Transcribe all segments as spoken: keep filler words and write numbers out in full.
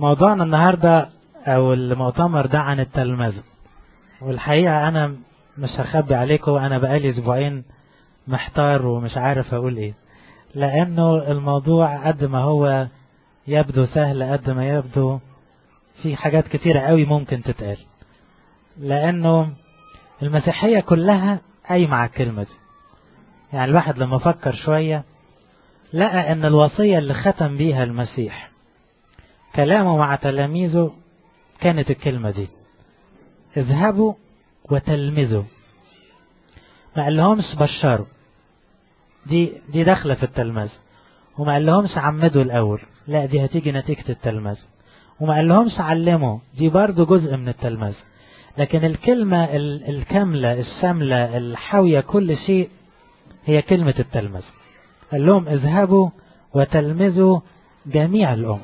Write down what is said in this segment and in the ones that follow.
موضوعنا النهاردة او المؤتمر ده عن التلمذة، والحقيقة انا مش هخبي عليكم، انا بقالي اسبوعين محتار ومش عارف اقول ايه، لانه الموضوع قد ما هو يبدو سهل قد ما يبدو في حاجات كتيرة قوي ممكن تتقال، لانه المسيحية كلها قايمة على الكلمة دي. يعني الواحد لما فكر شوية لقى ان الوصية اللي ختم بيها المسيح كلامه مع تلاميذه كانت الكلمة دي: اذهبوا وتلمذوا. ما قال لهمش بشروا، دي دي داخله في التلمذة، وما قال لهمش عمدوا الاول، لا دي هتيجي نتيجة التلمذة، وما قال لهمش علموا، دي برضو جزء من التلمذة. لكن الكلمة الكاملة الشاملة الحاوية كل شيء هي كلمة التلمذة. قال لهم اذهبوا وتلمذوا جميع الأمم.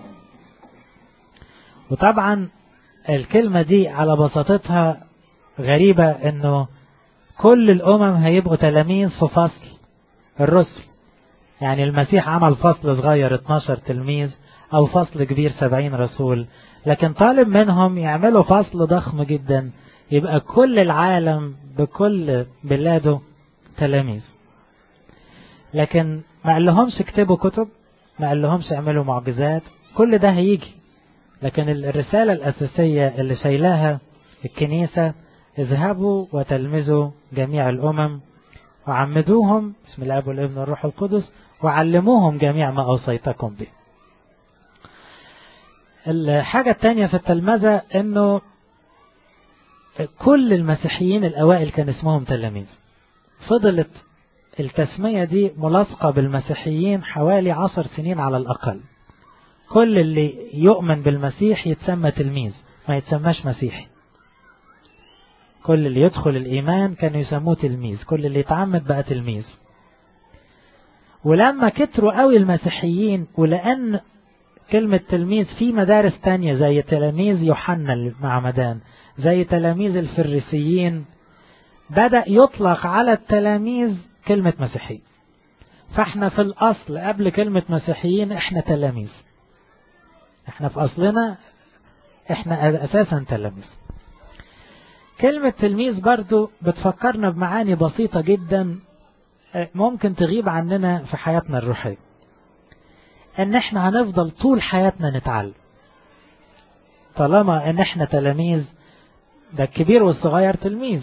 وطبعا الكلمة دي على بساطتها غريبة، انه كل الأمم هيبقوا تلاميذ في فصل الرسل. يعني المسيح عمل فصل صغير اتناشر تلميذ او فصل كبير سبعين رسول، لكن طالب منهم يعملوا فصل ضخم جدا يبقى كل العالم بكل بلاده تلاميذ. لكن ما قال لهمش اكتبوا كتب، ما قال لهمش اعملوا معجزات، كل ده هيجي. لكن الرسالة الأساسية اللي شايلاها الكنيسة: اذهبوا وتلمذوا جميع الأمم وعمدوهم بسم الاب والابن والروح القدس وعلموهم جميع ما أوصيتكم به. الحاجة الثانية في التلمذة انه كل المسيحيين الأوائل كان اسمهم تلاميذ. فضلت التسمية دي ملاصقة بالمسيحيين حوالي عشر سنين على الأقل. كل اللي يؤمن بالمسيح يتسمى تلميذ، ما يتسماش مسيحي. كل اللي يدخل الإيمان كانوا يسموه تلميذ، كل اللي يتعمد بقى تلميذ. ولما كتروا قوي المسيحيين، ولأن كلمة تلميذ في مدارس تانية زي تلاميذ يوحنا المعمدان، زي تلاميذ الفريسيين، بدأ يطلق على التلاميذ كلمة مسيحيين. فاحنا في الأصل قبل كلمة مسيحيين احنا تلاميذ، احنا في أصلنا احنا أساسا تلاميذ. كلمة تلميذ برضو بتفكرنا بمعاني بسيطة جدا ممكن تغيب عننا في حياتنا الروحية، ان احنا هنفضل طول حياتنا نتعلم. طالما ان احنا تلاميذ، ده الكبير والصغير تلميذ.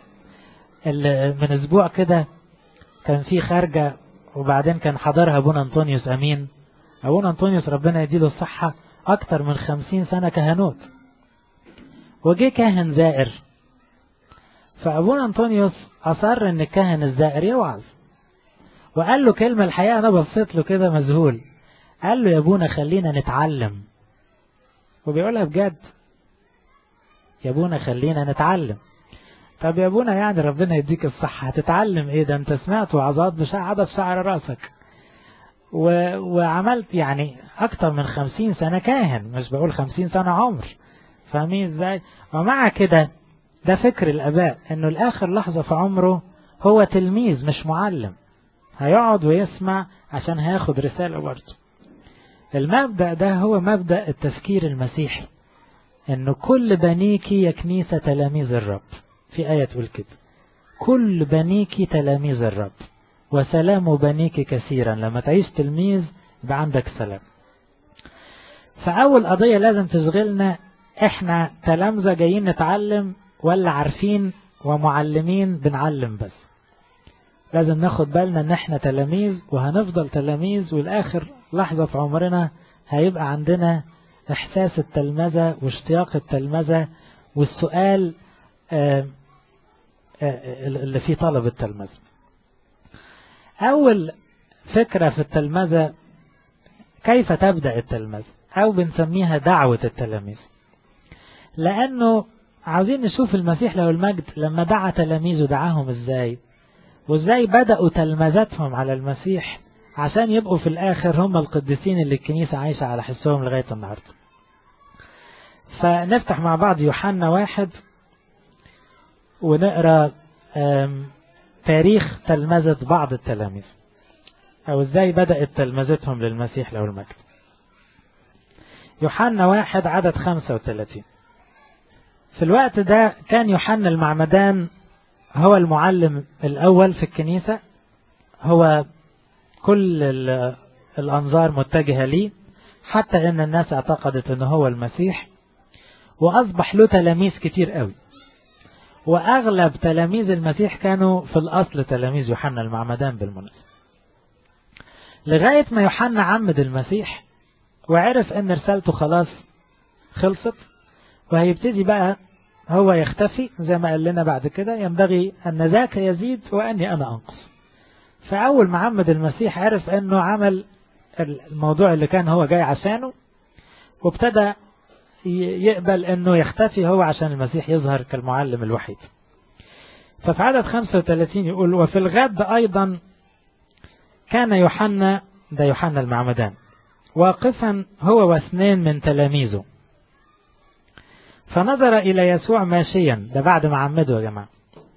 من اسبوع كده كان في خارجة، وبعدين كان حضرها ابونا انطونيوس امين. ابونا انطونيوس ربنا يديله الصحة اكتر من خمسين سنة كهنوت، وجي كاهن زائر. فابونا انطونيوس اصر ان الكاهن الزائر يوعظ، وقال له كلمة الحقيقة انا بصيت له كده مذهول. قال له يا ابونا خلينا نتعلم. وبيقولها بجد، يا ابونا خلينا نتعلم. طب يا ابونا يعني ربنا يديك الصحة، هتتعلم ايه؟ ده انت سمعت وعظات بشعر شعر راسك و... وعملت يعني اكتر من خمسين سنة كاهن، مش بقول خمسين سنة عمر. فاهمين ازاي؟ ومع كده ده فكر الاباء، انه الاخر لحظة في عمره هو تلميذ مش معلم، هيقعد ويسمع عشان هياخد رسالة برضه. المبدأ ده هو مبدأ التفكير المسيحي، انه كل بنيكي يا كنيسة تلاميذ الرب. في آية تقول كده: كل بنيكي تلاميذ الرب وسلام بنيكي كثيرا. لما تعيش تلميذ يبقى عندك سلام. فأول قضية لازم تشغلنا: احنا تلامذة جايين نتعلم ولا عارفين ومعلمين بنعلم بس؟ لازم ناخد بالنا ان احنا تلاميذ وهنفضل تلاميذ، والاخر لحظة في عمرنا هيبقى عندنا احساس التلمذة واشتياق التلمذة والسؤال آآ آآ اللي فيه طلب التلمذة. اول فكرة في التلمذة كيف تبدأ التلمذة، او بنسميها دعوة التلاميذ. لانه عاوزين نشوف المسيح له المجد لما دعا تلاميذه دعاهم ازاي، وازاي بدأوا تلمذتهم على المسيح عشان يبقوا في الاخر هم القديسين اللي الكنيسة عايشة على حسهم لغاية النهاردة. فنفتح مع بعض يوحنا واحد ونقرأ تاريخ تلمذة بعض التلاميذ، او ازاي بدأت تلمذتهم للمسيح له المجد. يوحنا واحد عدد خمسة وثلاثين. في الوقت ده كان يوحنا المعمدان هو المعلم الأول في الكنيسة، هو كل الأنظار متجهة ليه، حتى إن الناس اعتقدت إنه هو المسيح، وأصبح له تلاميذ كتير قوي، وأغلب تلاميذ المسيح كانوا في الأصل تلاميذ يوحنا المعمدان بالمناسبة، لغاية ما يوحنا عمد المسيح وعرف إن رسالته خلاص خلصت، وهيبتدي بقى هو يختفي زي ما قال لنا بعد كده، ينبغي أن ذاك يزيد وأني أنا أنقص. فأول ما عمد المسيح عرف أنه عمل الموضوع اللي كان هو جاي عشانه، وابتدى يقبل أنه يختفي هو عشان المسيح يظهر كالمعلم الوحيد. ففي عدد خمسة وثلاثين يقول: وفي الغد أيضا كان يوحنا، ده يوحنا المعمدان، واقفا هو واثنين من تلاميذه، فنظر إلى يسوع ماشيا، ده بعد ما عمده يا جماعة،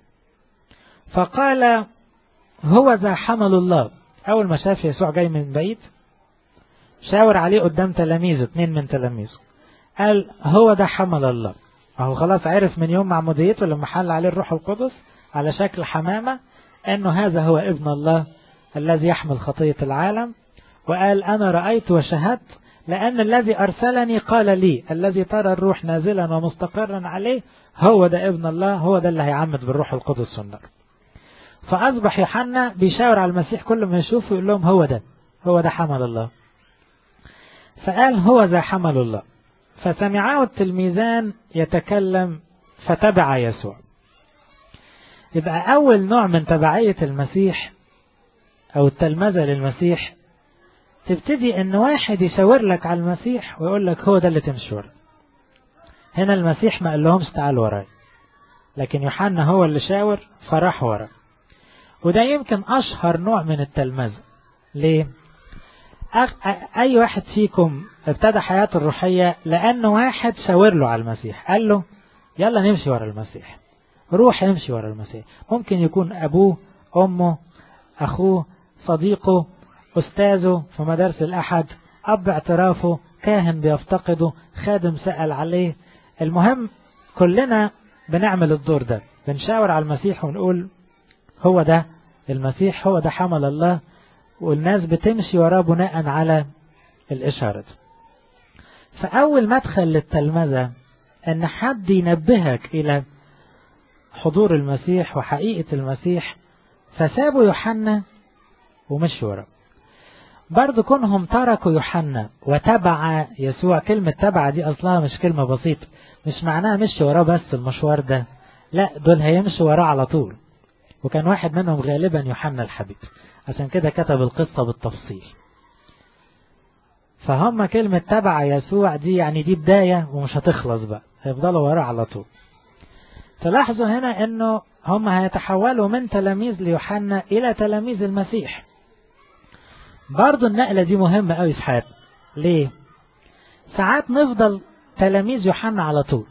فقال: هو ذا حمل الله. أول ما شاف يسوع جاي من بعيد شاور عليه قدام تلاميذه، اثنين من تلاميذه، قال: هو ده حمل الله. أهو خلاص عرف من يوم معموديته لما حل عليه الروح القدس على شكل حمامة أنه هذا هو ابن الله الذي يحمل خطية العالم، وقال: أنا رأيت وشهدت، لأن الذي أرسلني قال لي الذي ترى الروح نازلا ومستقرا عليه هو ده ابن الله، هو ده اللي هيعمد بالروح القدس والنار. فأصبح يوحنا بيشاور على المسيح، كل ما يشوفه يقول لهم هو ده، هو ده حمل الله. فقال: هو ذا حمل الله. فسمعه التلميذان يتكلم فتبع يسوع. يبقى أول نوع من تبعية المسيح أو التلمذة للمسيح، تبتدي ان واحد يشاور لك على المسيح ويقول لك هو ده اللي تمشي وراه. هنا المسيح ما قال لهمش تعالوا وراي، لكن يوحنا هو اللي شاور فراح وراه. وده يمكن اشهر نوع من التلمذة. ليه؟ اي واحد فيكم ابتدى حياته الروحية لانه واحد شاور له على المسيح، قال له يلا نمشي ورا المسيح، روح امشي ورا المسيح. ممكن يكون ابوه، امه، اخوه، صديقه، أستاذه في مدارس الأحد، أب اعترافه، كاهن بيفتقده، خادم سأل عليه. المهم كلنا بنعمل الدور ده، بنشاور على المسيح ونقول هو ده المسيح، هو ده حمل الله، والناس بتمشي وراه بناء على الإشارة. فأول مدخل للتلمذة أن حد ينبهك إلى حضور المسيح وحقيقة المسيح، فسابوا يوحنا ومشوا وراه. برضو كونهم تركوا يوحنا وتبع يسوع، كلمة تبع دي أصلها مش كلمة بسيطة، مش معناها مشي وراه بس المشوار ده، لا دول هيمشوا وراه على طول. وكان واحد منهم غالبا يوحنا الحبيب، عشان كده كتب القصة بالتفصيل. فهم كلمة تبع يسوع دي يعني دي بداية ومش هتخلص بقى، هيفضلوا وراه على طول. تلاحظوا هنا انه هم هيتحولوا من تلاميذ ليوحنا الى تلاميذ المسيح. برضو النقلة دي مهمة قوي في حياتنا. ليه؟ ساعات نفضل تلاميذ يوحنا على طول،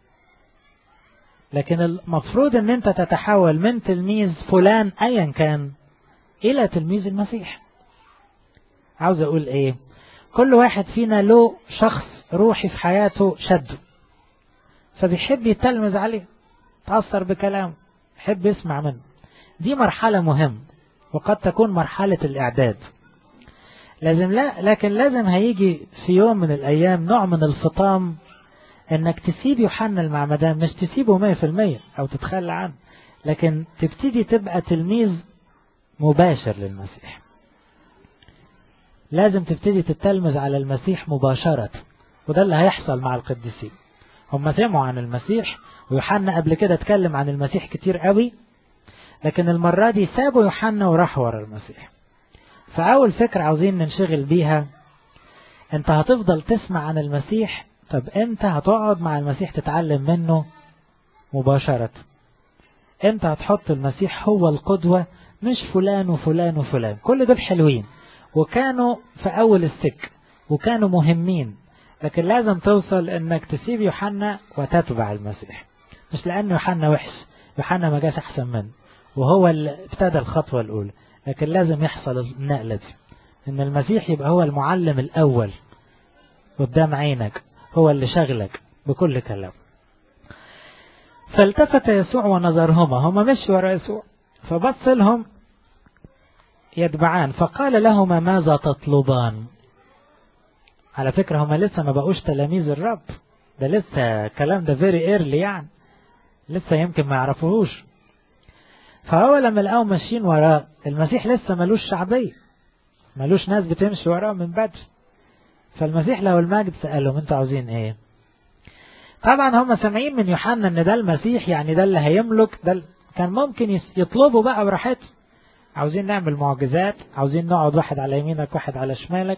لكن المفروض ان انت تتحول من تلميذ فلان ايا كان الى تلميذ المسيح. عاوز اقول ايه؟ كل واحد فينا له شخص روحي في حياته شده، فبيحب يتلمذ عليه، تأثر بكلامه، يحب يسمع منه. دي مرحلة مهمة، وقد تكون مرحلة الاعداد. لازم لا لكن لازم هيجي في يوم من الايام نوع من الفطام، انك تسيب يوحنا المعمدان، مش تسيبه مية في المية او تتخلى عنه، لكن تبتدي تبقى تلميذ مباشر للمسيح. لازم تبتدي تتلمذ على المسيح مباشرة، وده اللي هيحصل مع القديسين. هم سمعوا عن المسيح، ويوحنا قبل كده اتكلم عن المسيح كتير قوي، لكن المرة دي سابوا يوحنا وراحوا ورا المسيح. فأول فكرة عاوزين ننشغل بيها، انت هتفضل تسمع عن المسيح، طب امتى هتقعد مع المسيح تتعلم منه مباشرة؟ امتى هتحط المسيح هو القدوة، مش فلان وفلان وفلان؟ كل دول حلوين وكانوا في اول السك وكانوا مهمين، لكن لازم توصل انك تسيب يوحنا وتتبع المسيح. مش لان يوحنا وحش، يوحنا ما جاش احسن منه وهو اللي ابتدى الخطوة الاولى، لكن لازم يحصل النقلة دي، ان المسيح يبقى هو المعلم الاول، قدام عينك، هو اللي شغلك بكل كلام. فالتفت يسوع ونظرهما، هما مشوا ورا يسوع، فبص لهم يتبعان، فقال لهما ماذا تطلبان؟ على فكرة هما لسه ما بقوش تلاميذ الرب، ده لسه كلام ده very early يعني، لسه يمكن ما يعرفوهوش. فهو لما لقاهم ماشيين وراه، المسيح لسه ملوش شعبية، ملوش ناس بتمشي وراه من بدري. فالمسيح له المجد سألهم انتوا عاوزين ايه؟ طبعا هم سامعين من يوحنا ان ده المسيح، يعني ده اللي هيملك، ده كان ممكن يطلبوا بقى براحتهم، عاوزين نعمل معجزات، عاوزين نقعد واحد على يمينك واحد على شمالك.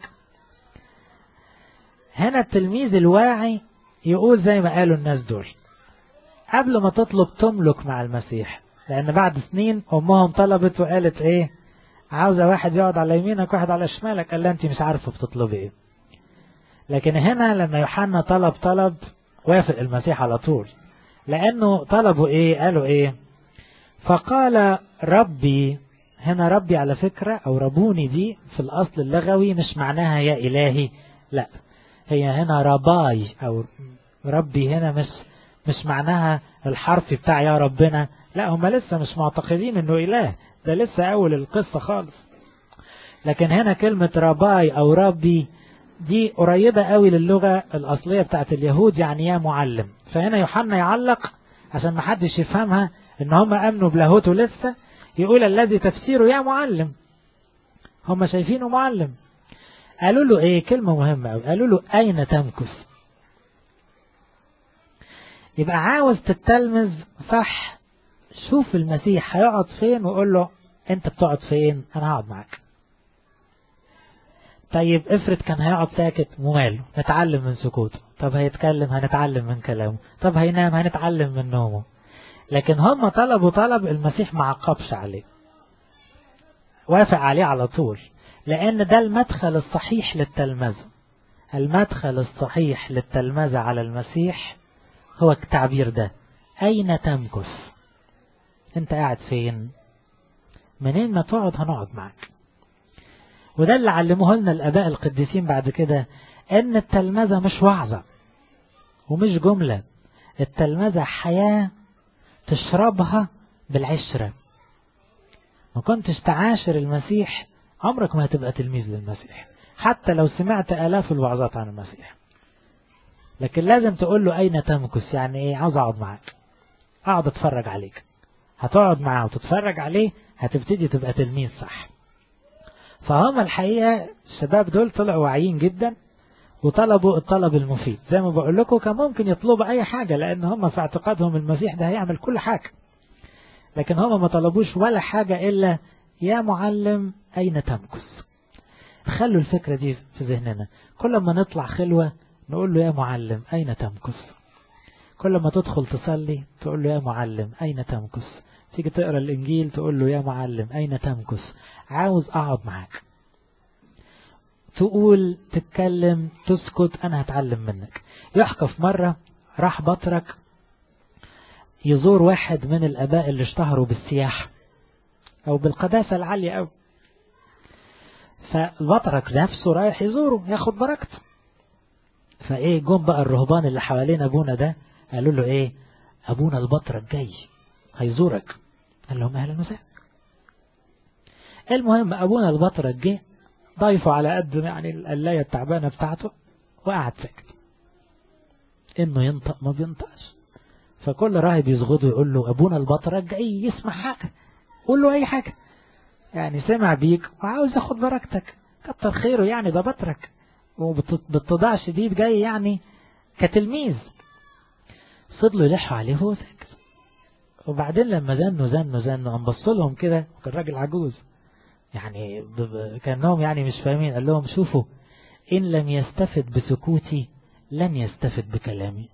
هنا التلميذ الواعي يقول زي ما قالوا الناس دول، قبل ما تطلب تملك مع المسيح، لان بعد سنين امهم طلبت وقالت ايه؟ عاوزة واحد يقعد على يمينك واحد على شمالك، قال لها انت مش عارفة بتطلبي ايه. لكن هنا لما يوحنا طلب طلب وافق المسيح على طول، لانه طلبوا ايه؟ قالوا ايه؟ فقال ربي. هنا ربي على فكرة او ربوني دي في الاصل اللغوي مش معناها يا الهي، لا، هي هنا رباي او ربي، هنا مش مش معناها الحرف بتاع يا ربنا، لا، هم لسه مش معتقدين انه اله، ده لسه اول القصة خالص. لكن هنا كلمة رباي او ربي دي قريبة قوي للغة الاصلية بتاعت اليهود، يعني يا معلم. فهنا يوحنا يعلق عشان ما حدش يفهمها ان هم امنوا بلاهوته لسه، يقول الذي تفسيره يا معلم، هم شايفينه معلم. قالوا له ايه؟ كلمة مهمة قوي، قالوا له اين تمكث؟ يبقى عاوز تتلمذ صح، شوف المسيح هيقعد فين وقول له انت بتقعد فين، انا هقعد معاك. طيب افرض كان هيقعد ساكت، وماله، نتعلم من سكوته. طب هيتكلم، هنتعلم من كلامه. طب هينام، هنتعلم من نومه. لكن هم طلبوا طلب المسيح ما عقبش عليه، وافق عليه على طول، لان ده المدخل الصحيح للتلمذة. المدخل الصحيح للتلمذة على المسيح هو التعبير ده، اين تمكث؟ انت قاعد فين؟ منين ما تقعد هنقعد معك. وده اللي علموه لنا الاباء القديسين بعد كده، ان التلمذة مش وعظة ومش جملة، التلمذة حياة تشربها بالعشرة. ما كنتش تعاشر المسيح عمرك ما هتبقى تلميذ للمسيح، حتى لو سمعت آلاف الوعظات عن المسيح. لكن لازم تقول له أين تمكث، يعني إيه؟ عاوز أقعد معاك، أقعد أتفرج عليك. هتقعد معاه وتتفرج عليه، هتبتدي تبقى تلميذ صح. فهم الحقيقة الشباب دول طلعوا واعيين جدا، وطلبوا الطلب المفيد. زي ما بقول لكم كان ممكن يطلبوا أي حاجة، لأن هم في اعتقادهم المسيح ده هيعمل كل حاجة، لكن هم ما طلبوش ولا حاجة إلا يا معلم أين تمكث. خلوا الفكرة دي في ذهننا، كل ما نطلع خلوة نقول له يا معلم أين تمكث. كل ما تدخل تصلي تقول له يا معلم أين تمكث. تيجي تقرأ الإنجيل تقول له يا معلم أين تمكث. عاوز أقعد معاك، تقول، تتكلم، تسكت، أنا هتعلم منك. يحكى في مرة راح بطرك يزور واحد من الآباء اللي اشتهروا بالسياحة أو بالقداسة العالية أو، فالبطرك نفسه رايح يزوره ياخد بركته. فإيه، جم بقى الرهبان اللي حوالين أبونا ده قالوا له إيه؟ أبونا البطرك جاي هيزورك. قال لهم أهلا وسهلا. المهم أبونا البطرك جه ضيفه على قد يعني القلاية التعبانة بتاعته، وقعد ساكت، إنه ينطق ما بينطقش. فكل راهب يزغده يقول له أبونا البطرك جاي يسمع حاجة، قول له أي حاجة، يعني سمع بيك وعاوز ياخد بركتك، كتر خيره، يعني ده بطرك وبالتضاع شديد جاي يعني كتلميذ. فضلوا يلحوا عليه وهو ساكت. وبعدين لما زنوا زنوا زنوا قام بص لهم كده، كان راجل عجوز يعني كانهم يعني مش فاهمين، قال لهم شوفوا إن لم يستفد بسكوتي لن يستفد بكلامي.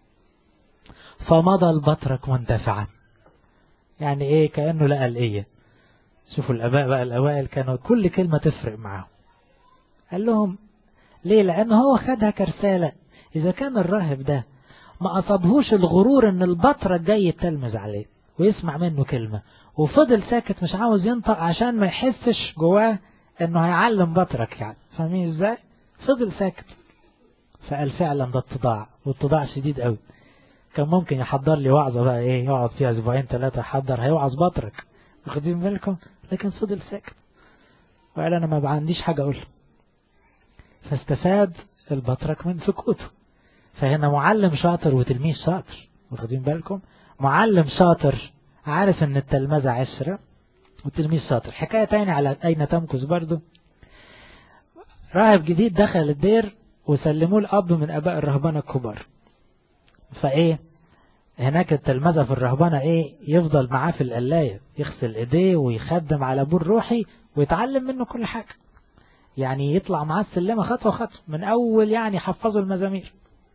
فمضى البطرك منتفعا. يعني ايه؟ كأنه لقى الإيه. شوفوا الآباء بقى الأوائل كانوا كل كلمة تفرق معهم. قال لهم ليه؟ لأنه هو خدها كرسالة. إذا كان الراهب ده ما أصابهوش الغرور إن البطرك جاي يتلمذ عليه ويسمع منه كلمة، وفضل ساكت مش عاوز ينطق عشان ما يحسش جواه إنه هيعلم بطرك، يعني فاهمين إزاي؟ فضل ساكت. فقال فعلا ده اتضاع، واتضاع شديد قوي. كان ممكن يحضر لي وعظة بقى ايه يقعد فيها اسبوعين ثلاثة يحضر، هيوعظ بطرك، واخدين بالكم؟ لكن فضل ساكت وقال انا ما عنديش حاجة اقول. فاستفاد البطرك من سكوته. فهنا معلم شاطر وتلميذ شاطر، واخدين بالكم؟ معلم شاطر عارف ان التلمذة عشرة، والتلميذ شاطر. حكاية تاني على اين تمكث برضو. راهب جديد دخل الدير وسلموه الاب من اباء الرهبنة الكبار. فايه هناك التلمذة في الرهبنة ايه يفضل معاه في القلاية، يغسل ايديه ويخدم على ابوه الروحي ويتعلم منه كل حاجة. يعني يطلع معاه السلمة خطوة خطوة من اول، يعني حفظوا المزامير.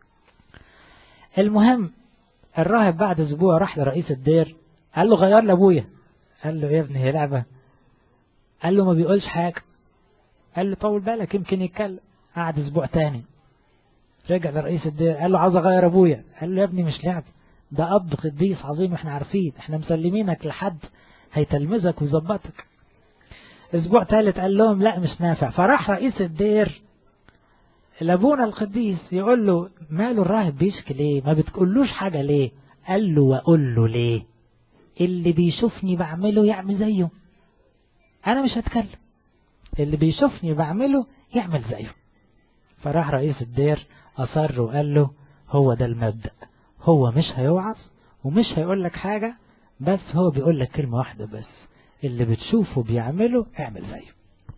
المهم الراهب بعد اسبوع راح لرئيس الدير قال له غير لابويا. قال له يا ابني هي لعبة؟ قال له ما بيقولش حاجة. قال له طول بالك يمكن يتكلم. قعد اسبوع تاني رجع لرئيس الدير قال له عاوز اغير ابويا. قال له يا ابني مش لعبة، ده اب قديس عظيم احنا عارفين، احنا مسلمينك لحد هيتلمذك ويظبطك. اسبوع ثالث قال لهم لا مش نافع. فراح رئيس الدير لابونا القديس يقول له ماله الراهب بيشكي ليه، ما بتقولوش حاجة ليه؟ قال له واقول له ليه؟ اللي بيشوفني بعمله يعمل زيه، انا مش هتكلم، اللي بيشوفني بعمله يعمل زيه. فراح رئيس الدير اصر وقال له هو ده المبدأ، هو مش هيوعظ ومش هيقول لك حاجة، بس هو بيقول لك كلمة واحدة بس، اللي بتشوفه بيعمله اعمل زيه.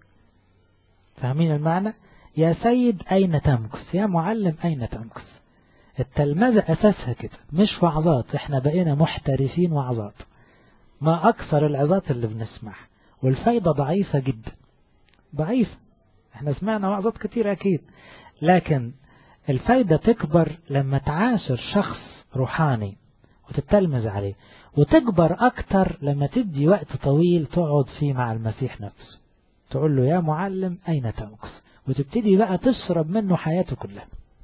فاهمين المعنى؟ يا سيد أين تمكث، يا معلم أين تمكث. التلمذة أساسها كده، مش وعظات. احنا بقينا محترفين وعظات، ما أكثر العظات اللي بنسمعها والفايدة ضعيفة جدا، ضعيفة. احنا سمعنا وعظات كتير أكيد، لكن الفايدة تكبر لما تعاشر شخص روحاني وتتلمذ عليه، وتكبر أكتر لما تدي وقت طويل تقعد فيه مع المسيح نفسه، تقول له يا معلم أين تمكث، وتبتدي بقى تشرب منه حياته كلها.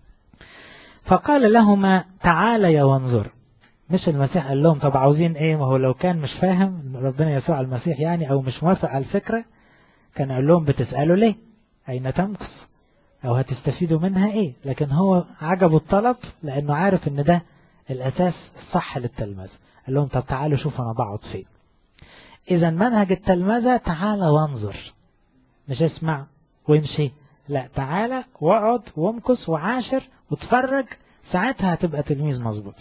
فقال لهما تعالى وانظر. مش المسيح قال لهم طب عاوزين ايه؟ ما هو لو كان مش فاهم ربنا يسوع المسيح يعني او مش موافق على الفكرة كان قال لهم بتسألوا ليه أين تمكث او هتستفيدوا منها ايه. لكن هو عجبه الطلب لانه عارف ان ده الاساس الصح للتلمذة. قال لهم طب تعالوا شوف انا بقعد فين. اذا منهج التلمذة تعالى وانظر، مش اسمع وامشي، لا تعالى واقعد وامكث وعاشر وتفرج، ساعتها هتبقى تلميذ مظبوط.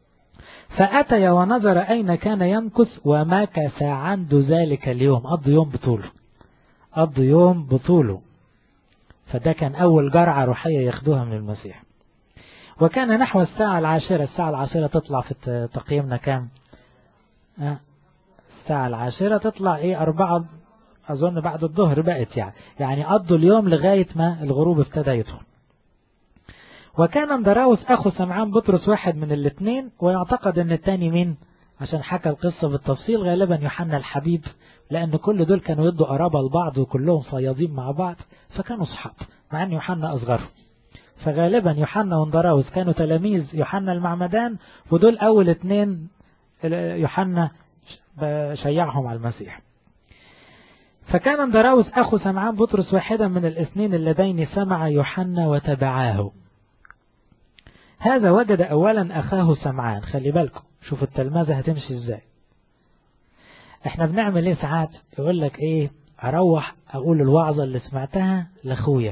فأتي ونظر أين كان يمكث ومكث عنده ذلك اليوم. قضوا يوم بطوله، قضوا يوم بطوله. فده كان أول جرعة روحية ياخدوها من المسيح. وكان نحو الساعة العاشرة. الساعة العاشرة تطلع في تقييمنا كام؟ أه؟ الساعة العاشرة تطلع ايه أربعة أظن بعد الظهر بقت يعني يعني قضوا اليوم لغاية ما الغروب ابتدى يدخل. وكان اندراوس أخو سمعان بطرس واحد من الاثنين، ويعتقد ان الثاني مين عشان حكى القصة بالتفصيل غالبا يوحنا الحبيب، لأن كل دول كانوا يدوا قرابة لبعض وكلهم صيادين مع بعض فكانوا صحاب، مع ان يوحنا أصغرهم. فغالبا يوحنا واندراوس كانوا تلاميذ يوحنا المعمدان، ودول أول اثنين يوحنا شيعهم على المسيح. فكان اندراوس أخو سمعان بطرس واحدا من الاثنين اللذين سمع يوحنا وتبعاه. هذا وجد أولا أخاه سمعان. خلي بالكم شوف التلمذة هتمشي ازاي. احنا بنعمل ايه ساعات؟ يقول لك ايه اروح اقول الوعظة اللي سمعتها لاخويا،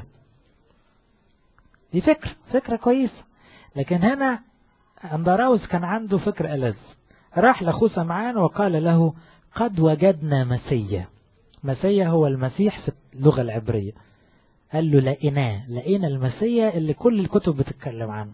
دي فكرة فكرة كويسة. لكن هنا اندراوس كان عنده فكرة ألذ. راح لاخوه سمعان وقال له قد وجدنا مسيا. مسيا هو المسيح في اللغة العبرية. قال له لقيناه، لقينا المسيا اللي كل الكتب بتتكلم عنه.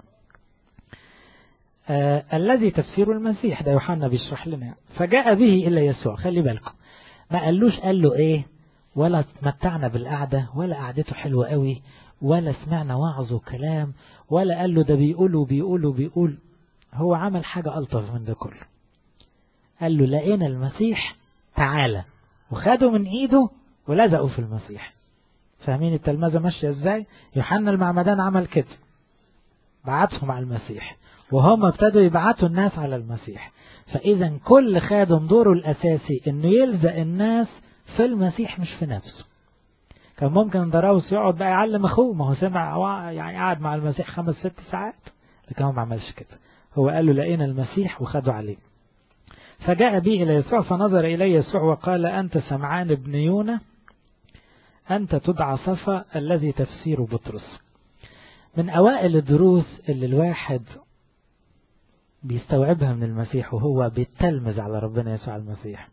آه الذي تفسير المسيح ده يوحنا بيشرح لنا. فجاء به إلى يسوع. خلي بالكم ما قالوش قال له ايه ولا متعنا بالقعدة ولا قعدته حلوة قوي ولا سمعنا وعظ وكلام ولا قال له ده بيقولوا بيقولوا بيقول. هو عمل حاجة ألطف من ده كله. قال له لقينا المسيح تعالى، وخدوا من ايده ولزقوا في المسيح. فاهمين التلمذة ماشية ازاي؟ يوحنا المعمدان عمل كده، بعتهم على المسيح وهم ابتدوا يبعتوا الناس على المسيح. فاذا كل خادم دوره الاساسي انه يلزق الناس في المسيح مش في نفسه. كان ممكن دراوس يقعد بقى يعلم اخوه، ما هو سمع يعني قعد مع المسيح خمس ست ساعات، لكن هو ما عملش كده. هو قال له لقينا المسيح وخدوا عليه. فجاء بي إلى يسوع فنظر إلي يسوع وقال أنت سمعان ابن يونا أنت تدعى صفا الذي تفسير بطرس. من أوائل الدروس اللي الواحد بيستوعبها من المسيح وهو بيتلمذ على ربنا يسوع المسيح،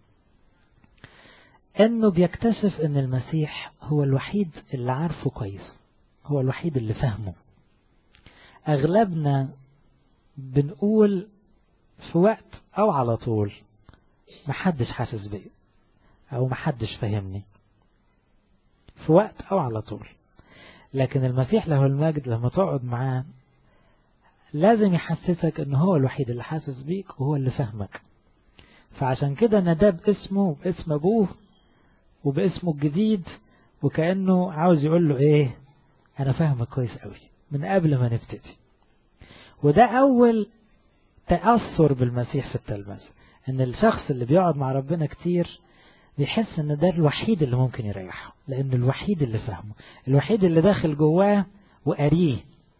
انه بيكتشف ان المسيح هو الوحيد اللي عارفه كويس، هو الوحيد اللي فهمه. اغلبنا بنقول في وقت او على طول محدش حاسس بي او محدش فهمني، في وقت او على طول. لكن المسيح له المجد لما تقعد معاه لازم يحسسك ان هو الوحيد اللي حاسس بيك وهو اللي فهمك. فعشان كده ناداه باسمه وباسم ابوه وباسمه الجديد، وكأنه عاوز يقول له ايه، انا فاهمك كويس قوي من قبل ما نبتدي. وده اول تأثر بالمسيح في التلمذة، ان الشخص اللي بيقعد مع ربنا كتير بيحس ان ده الوحيد اللي ممكن يريحه، لان الوحيد اللي فهمه، الوحيد اللي داخل جواه وقاريه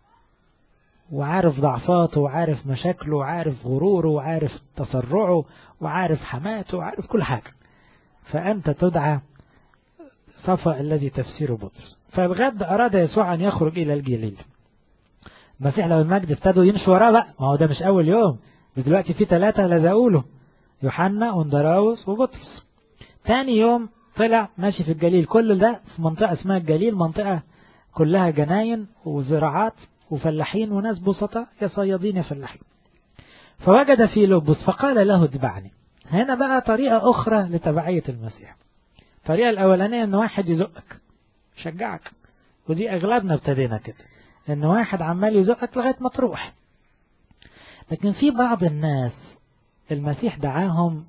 وعارف ضعفاته وعارف مشاكله وعارف غروره وعارف تسرعه وعارف حماته وعارف كل حاجة. فأنت تدعى صفا الذي تفسير بطرس. فبغد أراد يسوع أن يخرج إلى الجليل. المسيح لو المجد ابتدوا يمشوا وراه بقى، ما هو ده مش أول يوم، دلوقتي في ثلاثة لزقوا له، يوحنا وندراوس وبطرس. ثاني يوم طلع ماشي في الجليل، كل ده في منطقة اسمها الجليل، منطقة كلها جناين وزراعات وفلاحين وناس بسطة يا صيادين يا فلاحين. فوجد في لبس فقال له اتبعني. هنا بقى طريقة أخرى لتبعية المسيح. الطريقة الأولانية أن واحد يزقك شجعك، ودي أغلبنا ابتدينا كده، أن واحد عمال يزقك لغاية ما تروح. لكن في بعض الناس المسيح دعاهم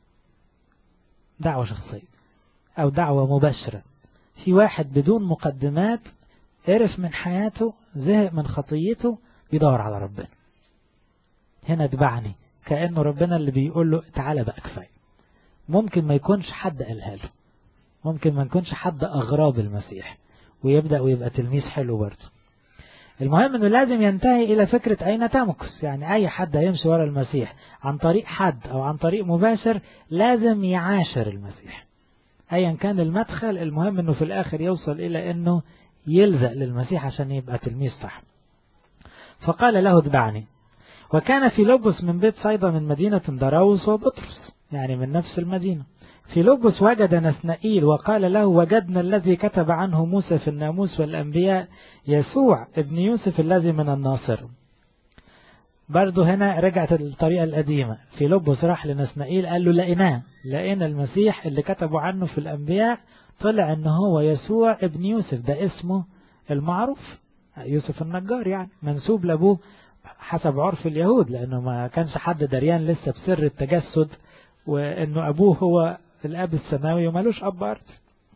دعوة شخصية أو دعوة مباشرة. في واحد بدون مقدمات عرف من حياته، زهق من خطيته، بيدور على ربنا. هنا اتبعني، كأنه ربنا اللي بيقول له تعالى بقى كفاية. ممكن ما يكونش حد قالها له، ممكن ما يكونش حد أغراب المسيح، ويبدأ ويبقى تلميذ حلو برضه. المهم انه لازم ينتهي الى فكرة اين تمكث. يعني اي حد هيمشي ورا المسيح عن طريق حد او عن طريق مباشر لازم يعاشر المسيح ايا كان المدخل. المهم انه في الاخر يوصل الى انه يلزق للمسيح عشان يبقى تلميذ صح. فقال له اتبعني. وكان فيلبس من بيت صيدا من مدينة دراوس وبطرس، يعني من نفس المدينة. فيلبس وجد نثنائيل وقال له وجدنا الذي كتب عنه موسى في الناموس والأنبياء، يسوع ابن يوسف الذي من الناصر. برضو هنا رجعت الطريقة القديمة. فيلبس راح لنثنائيل قال له لقيناه، لقينا المسيح اللي كتبوا عنه في الأنبياء، طلع ان هو يسوع ابن يوسف، ده اسمه المعروف، يوسف النجار، يعني منسوب لابوه حسب عرف اليهود، لأنه ما كانش حد دريان لسه بسر التجسد وأنه أبوه هو الأب السماوي ومالوش أب أرض.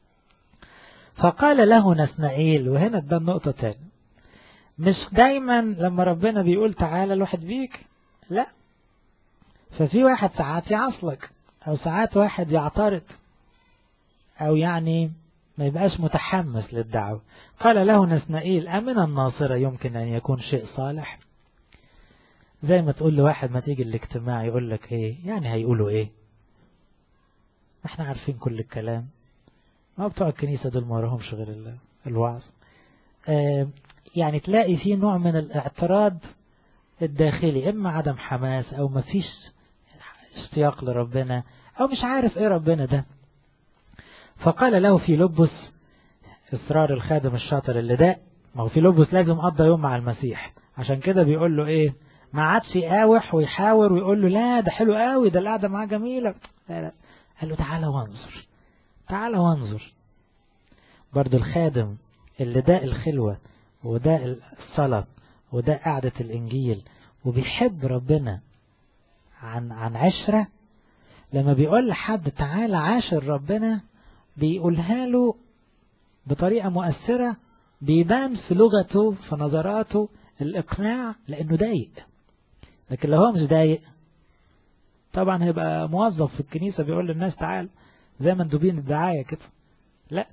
فقال له نثنائيل، وهنا ده النقطة تاني، مش دايما لما ربنا بيقول تعالى الواحد بيك، لا، ففي واحد ساعات يعصلك، أو ساعات واحد يعترض، أو يعني ما يبقاش متحمس للدعوة. قال له نثنائيل أمن الناصرة يمكن أن يكون شيء صالح؟ زي ما تقول لواحد ما تيجي الاجتماع يقول لك ايه يعني، هيقولوا ايه، احنا عارفين كل الكلام، ما بتوع الكنيسة دول ما وراهمش غير الوعظ. اه يعني تلاقي فيه نوع من الاعتراض الداخلي، اما عدم حماس او ما فيش اشتياق لربنا او مش عارف ايه ربنا ده. فقال له فيلبس، اصرار الخادم الشاطر اللي ده، ما هو فيلبس لازم قضى يوم مع المسيح، عشان كده بيقول له ايه، ما عادش يقاوح ويحاور ويقول له لا ده حلو قوي، ده القعده معاه جميله، لا لا، قال له تعالى وانظر، تعالى وانظر. برضو الخادم اللي ده الخلوه وده الصلاه وده قعده الانجيل وبيحب ربنا عن عن عشره، لما بيقول لحد تعالى عاشر ربنا بيقولها له بطريقه مؤثره، بيبان في لغته في نظراته الاقناع، لانه ضايق. لكن لو هو مش ضايق طبعا هيبقى موظف في الكنيسة بيقول للناس تعال، زي مندوبين الدعاية كده. لا،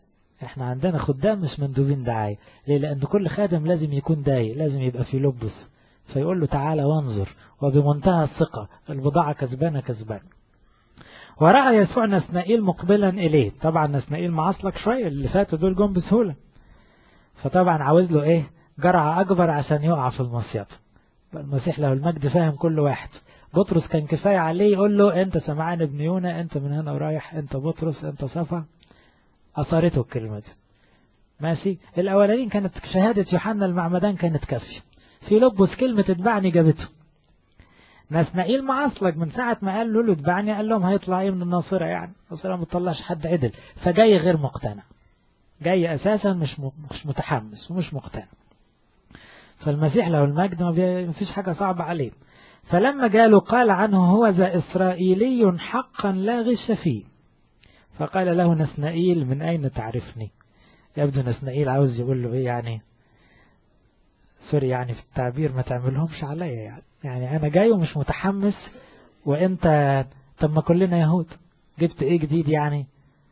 احنا عندنا خدام مش مندوبين دعاية. ليه؟ لأن كل خادم لازم يكون داي، لازم يبقى في لبس. فيقول له تعالى وانظر، وبمنتهى الثقة، البضاعة كسبانة كسبانة. ورأى يسوع نسنائيل مقبلا إليه. طبعا نسنائيل معصلك شوية، اللي فاتوا دول جم بسهولة، فطبعا عاوز له ايه؟ جرعة أكبر عشان يقع في المصيد. المسيح له المجد فاهم كل واحد. بطرس كان كفاية عليه يقول له انت سمعان ابن يونا، انت من هنا ورايح، انت بطرس، انت صفا. أثارته الكلمة دي. ماشي. الأولين كانت شهادة يوحنا المعمدان كانت كافية. في لبس كلمة اتبعني جابته. نسنائيل معصلك من ساعة ما قال له اتبعني قال لهم هيطلع ايه من الناصرة يعني؟ الناصرة ما تطلعش حد عدل. فجاي غير مقتنع، جاي أساسا مش مش متحمس ومش مقتنع. فالمسيح له المجد ما فيش حاجة صعبة عليه. فلما جاله قال عنه هو ذا إسرائيلي حقا لا غش فيه. فقال له نسنائيل من أين تعرفني؟ يبدو نسنائيل عاوز يقول له ايه يعني، سوري يعني في التعبير، ما تعملهمش عليا يعني. يعني انا جاي ومش متحمس، وانت طب ما كلنا يهود، جبت ايه جديد يعني؟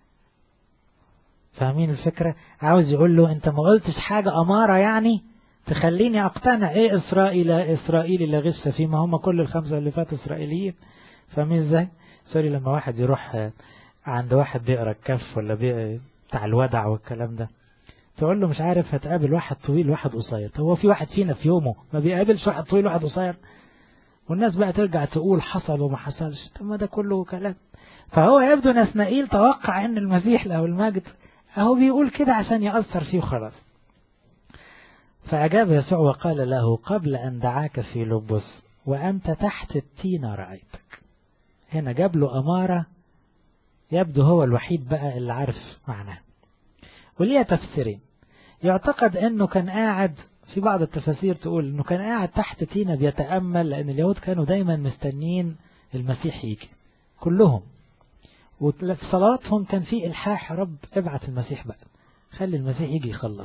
فاهمين الفكرة؟ عاوز يقول له انت ما قلتش حاجة امارة يعني تخليني اقتنع. ايه اسرائيل اسرائيلي لا غش فيه؟ ما هم كل الخمسة اللي فات اسرائيليين. فاهمين ازاي؟ سوري لما واحد يروح عند واحد بيقرا الكف ولا بتاع الودع والكلام ده، تقول له مش عارف هتقابل واحد طويل واحد قصير. طب هو في واحد فينا في يومه ما بيقابلش واحد طويل واحد قصير؟ والناس بقى ترجع تقول حصل وما حصلش. طب ما ده كله كلام. فهو يبدو نسنائيل توقع ان المسيح له المجد اهو بيقول كده عشان يأثر فيه وخلاص. فأجاب يسوع وقال له قبل أن دعاك في لبس وأنت تحت التينة رأيتك. هنا جاب له أمارة، يبدو هو الوحيد بقى اللي عارف معناه. وليه تفسيرين. يعتقد أنه كان قاعد، في بعض التفاسير تقول أنه كان قاعد تحت تينة بيتأمل، لأن اليهود كانوا دايما مستنين المسيح يجي كلهم، وفي صلاتهم كان في إلحاح رب ابعت المسيح بقى، خلي المسيح يجي يخلص.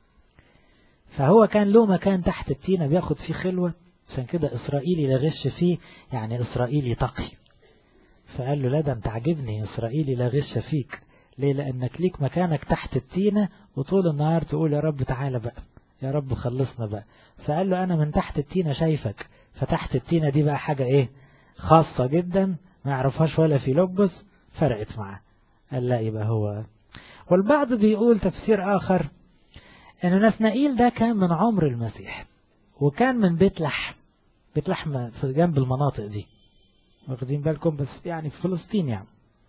فهو كان له مكان تحت التينة بياخد فيه خلوة، عشان كده إسرائيلي لا غش فيه، يعني إسرائيلي تقي. فقال له لا ده انت عجبني إسرائيلي لا غش فيك. ليه؟ لأنك ليك مكانك تحت التينة وطول النهار تقول يا رب تعالى بقى، يا رب خلصنا بقى. فقال له أنا من تحت التينة شايفك. فتحت التينة دي بقى حاجة إيه خاصة جدا ما يعرفهاش ولا في لبس، فرقت معاه. قال لا يبقى هو. والبعض بيقول تفسير آخر أن نسنائيل ده كان من عمر المسيح، وكان من بيت لحم. بيت لحم في جنب المناطق دي، واخدين بالكم؟ بس يعني في فلسطين يعني.